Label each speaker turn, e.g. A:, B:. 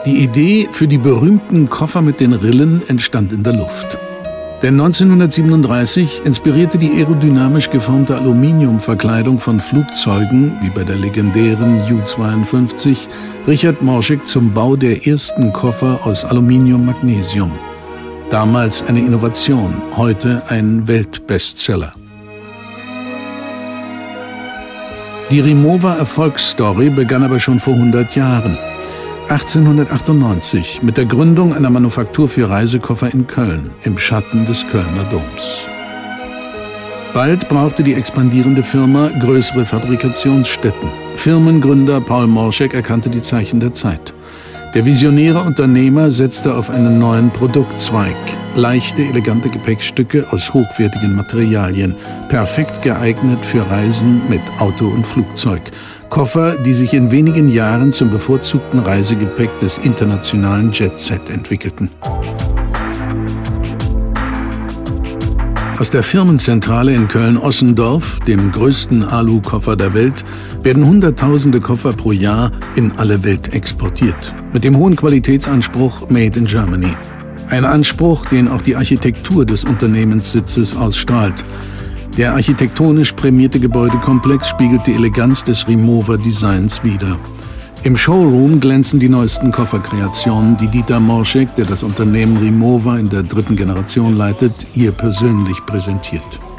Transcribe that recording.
A: Die Idee für die berühmten Koffer mit den Rillen entstand in der Luft. Denn 1937 inspirierte die aerodynamisch geformte Aluminiumverkleidung von Flugzeugen, wie bei der legendären U-52, Richard Morschick zum Bau der ersten Koffer aus Aluminium-Magnesium. Damals eine Innovation, heute ein Weltbestseller. Die Rimowa-Erfolgsstory begann aber schon vor 100 Jahren. 1898 mit der Gründung einer Manufaktur für Reisekoffer in Köln, im Schatten des Kölner Doms. Bald brauchte die expandierende Firma größere Fabrikationsstätten. Firmengründer Paul Morschick erkannte die Zeichen der Zeit. Der visionäre Unternehmer setzte auf einen neuen Produktzweig. Leichte, elegante Gepäckstücke aus hochwertigen Materialien, perfekt geeignet für Reisen mit Auto und Flugzeug. Koffer, die sich in wenigen Jahren zum bevorzugten Reisegepäck des internationalen Jet-Set entwickelten. Aus der Firmenzentrale in Köln-Ossendorf, dem größten Alu-Koffer der Welt, werden Hunderttausende Koffer pro Jahr in alle Welt exportiert. Mit dem hohen Qualitätsanspruch Made in Germany. Ein Anspruch, den auch die Architektur des Unternehmenssitzes ausstrahlt. Der architektonisch prämierte Gebäudekomplex spiegelt die Eleganz des Rimowa-Designs wider. Im Showroom glänzen die neuesten Kofferkreationen, die Dieter Morschick, der das Unternehmen Rimowa in der 3. Generation leitet, hier persönlich präsentiert.